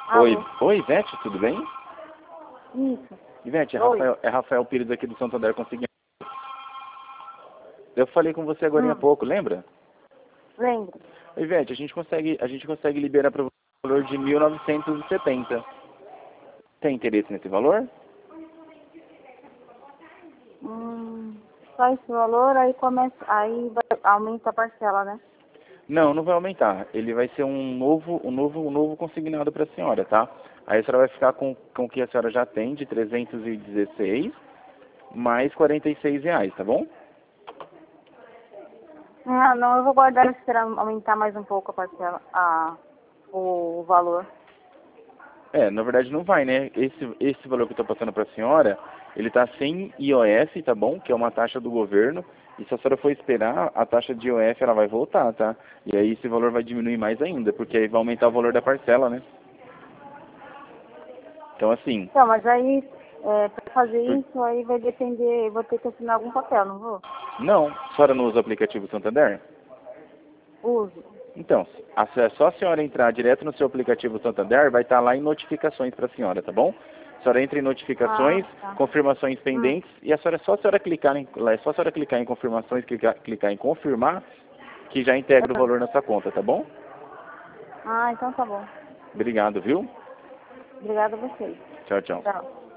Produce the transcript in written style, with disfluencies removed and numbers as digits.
Oi, Alô? oi, Ivete, tudo bem? Isso. Ivete, Oi. É Rafael Pires aqui do Santander Consignado. Eu falei com você agora há Hum. pouco, lembra? Lembro. Ivete, a gente consegue liberar para o valor de 1.970. Tem interesse nesse valor? Só esse valor, aí começa, aí aumenta a parcela, né? Não, não vai aumentar. Ele vai ser um novo consignado para a senhora, tá? Aí a senhora vai ficar com o que a senhora já tem de 316 mais R$ 46, tá bom? Ah, não, eu vou guardar e esperar aumentar mais um pouco a parcela, o valor. Na verdade não vai, né? Esse valor que eu estou passando para a senhora, ele está sem IOF, tá bom? Que é uma taxa do governo. E se a senhora for esperar, a taxa de IOF ela vai voltar, tá? E aí esse valor vai diminuir mais ainda, porque aí vai aumentar o valor da parcela, né? Então assim, Então, mas aí, pra fazer por- isso, aí vai depender, eu vou ter que assinar algum papel, não vou? não, a senhora não usa o aplicativo Santander? Uso. Então, é só a senhora entrar direto no seu aplicativo Santander, vai estar lá em notificações para a senhora, tá bom? A senhora entra em Ah, notificações, tá. confirmações pendentes, e é só a senhora clicar é só a senhora clicar em confirmações, clicar em confirmar, que já integra o valor na sua conta, tá bom? Ah, então tá bom. Obrigado, viu? Obrigada a vocês. Tchau, tchau. Tchau.